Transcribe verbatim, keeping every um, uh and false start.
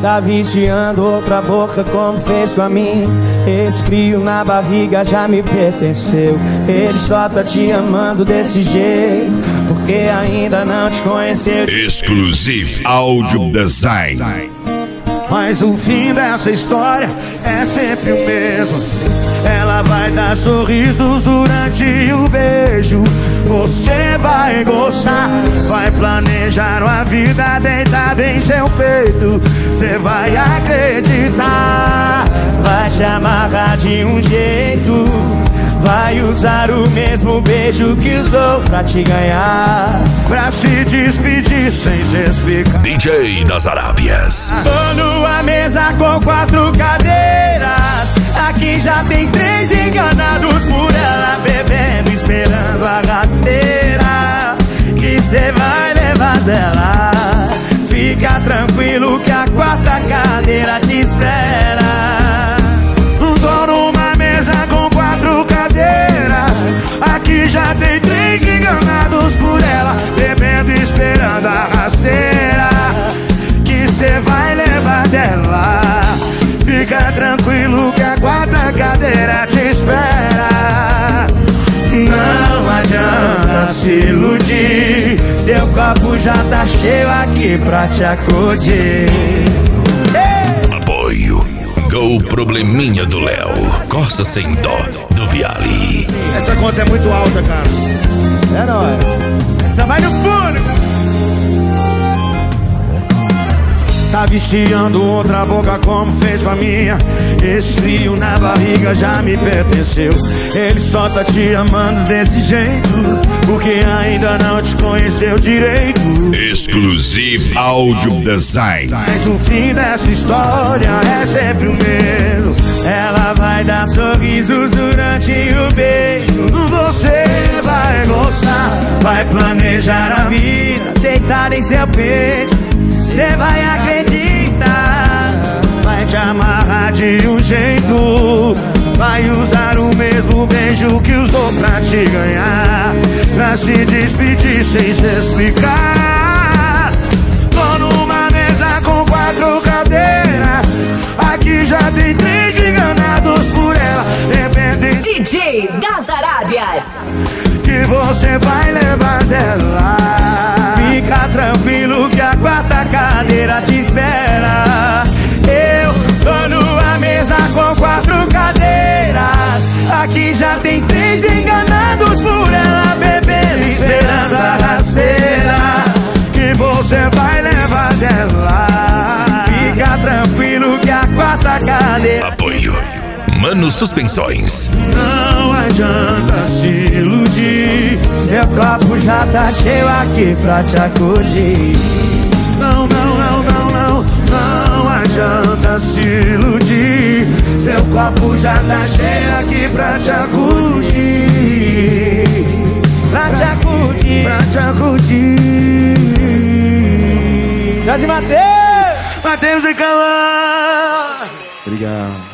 Tá viciando outra boca como fez com a minha. Esse frio na barriga já me pertenceu. Ele só tá te amando desse jeito porque ainda não te conheceu. Exclusive Audio Design. Mas o fim dessa história é sempre o mesmo. Ela vai dar sorrisos durante o beijo. Você vai gostar, vai planejar uma vida deitada em seu peito. Você vai acreditar, vai te amarrar de um jeito. Vai usar o mesmo beijo que usou pra te ganhar, pra se despedir sem se explicar. D J das Arábias. Tô numa mesa com quatro cadeiras. Aqui já tem três enganados por ela, bebendo, esperando a rasteira que cê vai levar dela. Fica tranquilo que a quarta cadeira te espera. Tô numa mesa com quatro cadeiras. Aqui já tem três enganados por ela, bebendo, esperando a rasteira que cê vai levar dela. Fica tranquilo que a quarta cadeira te espera. Não adianta se iludir, seu copo já tá cheio aqui pra te acudir. Apoio Go Probleminha do Léo, Costa Sem Dó do Viale. Essa conta é muito alta, cara. É nóis. Essa vai no fundo. Tá viciando outra boca como fez com a minha. Esse frio na barriga já me pertenceu. Ele só tá te amando desse jeito porque ainda não te conheceu direito. Exclusive Audio Design. Mas o fim dessa história é sempre o mesmo. Ela vai dar sorrisos durante o beijo. Você vai gostar, vai planejar a vida deitada em seu peito. Cê vai acreditar, vai te amarrar de um jeito. Vai usar o mesmo beijo que usou pra te ganhar, pra se despedir sem se explicar. Tô numa mesa com quatro cadeiras. Aqui já tem três enganados por ela, bebendo. D J das Arábias. Que você vai levar dela. Fica tranquilo que a quarta cadeira te espera. Eu tô numa mesa com quatro cadeiras. Aqui já tem três enganados por ela, bebendo, esperando a rasteira que você vai levar dela. Fica tranquilo que a quarta cadeira. Apoio Mano Suspensões. Não adianta se iludir, seu copo já tá cheio aqui pra te acudir. Não, não, não, não, não. Não adianta se iludir, seu copo já tá cheio aqui pra te acudir. Pra te acudir, pra te acudir. Já te matei! Matheus e Calma. Obrigado.